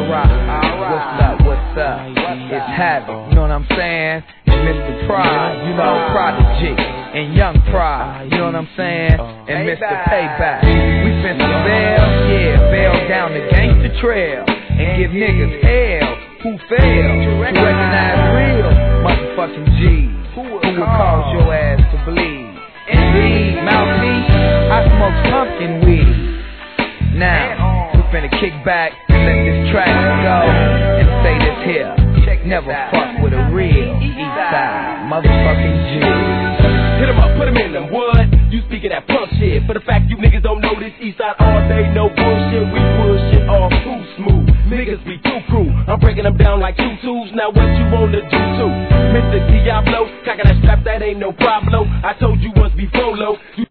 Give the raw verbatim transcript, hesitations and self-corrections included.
Alright, alright. What's up, what's up? It's Havoc, you know what I'm saying? And Mister Pride, you know, Prodigy. And Young Pride, you know what I'm saying? And Mister Payback. We spent some bail, yeah, bail down the gangster trail. And give niggas hell who fail to recognize real motherfucking G's. Who will cause your ass to bleed? Indeed, mouthpiece, I smoke pumpkin weed. Now, we finna kick back and let this track go and say this here. Never fuck with a real Eastside motherfucking G. Hit 'em up, put 'em in them, what? You speaking that punk shit. For the fact you niggas don't know this Eastside all day, no bullshit. We bullshit all too smooth. Niggas be too cruel. I'm breaking them down like tutus. Now what you wanna do too? Mister Diablo, cocking that strap, that ain't no problem. I told you once before, low.